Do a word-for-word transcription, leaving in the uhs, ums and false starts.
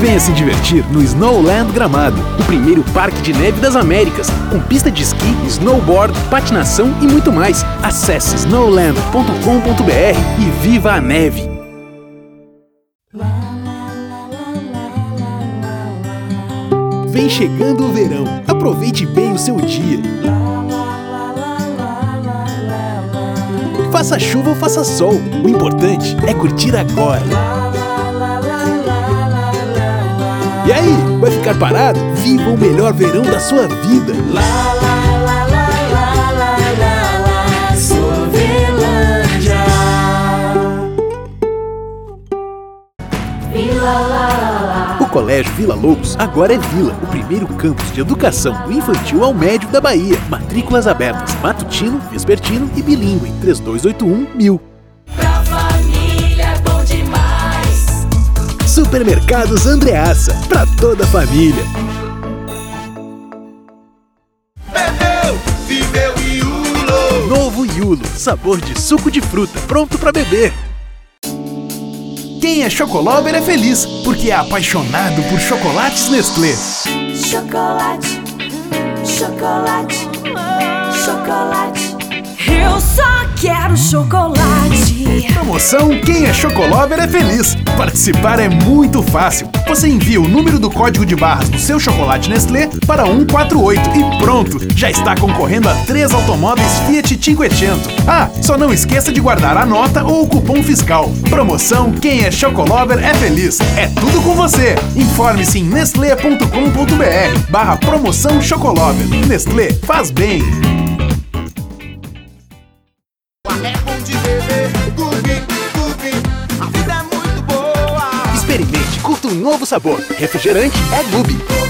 Venha se divertir no Snowland Gramado, o primeiro parque de neve das Américas, com pista de esqui, snowboard, patinação e muito mais. Acesse snowland ponto com ponto br e viva a neve! Vem chegando o verão, aproveite bem o seu dia. Faça chuva ou faça sol, o importante é curtir agora. E aí, vai ficar parado? Viva o melhor verão da sua vida! O Colégio Vila Lobos agora é Vila, o primeiro campus de educação do infantil ao médio da Bahia. Matrículas abertas, matutino, vespertino e bilíngue. três dois oito um mil. Pra família é bom demais. Supermercados Andreassa, pra toda a família. Bebeu, viveu Iulo. Novo Iulo, sabor de suco de fruta, pronto pra beber. Quem é Chocolover é feliz, porque é apaixonado por chocolates Nestlé. Chocolate, chocolate, chocolate. Eu só quero chocolate. Promoção Quem é Chocolover é feliz. Participar é muito fácil. Você envia o número do código de barras do seu chocolate Nestlé para um quatro oito e pronto! Já está concorrendo a três automóveis Fiat Cinquecento. Ah, só não esqueça de guardar a nota ou o cupom fiscal. Promoção Quem é Chocolover é feliz. É tudo com você. Informe-se em nestlé ponto com ponto br barra promoção Chocolover. Nestlé faz bem. É bom de beber, Gubi, Gubi, a vida é muito boa. Experimente, curta um novo sabor. Refrigerante é Gubi.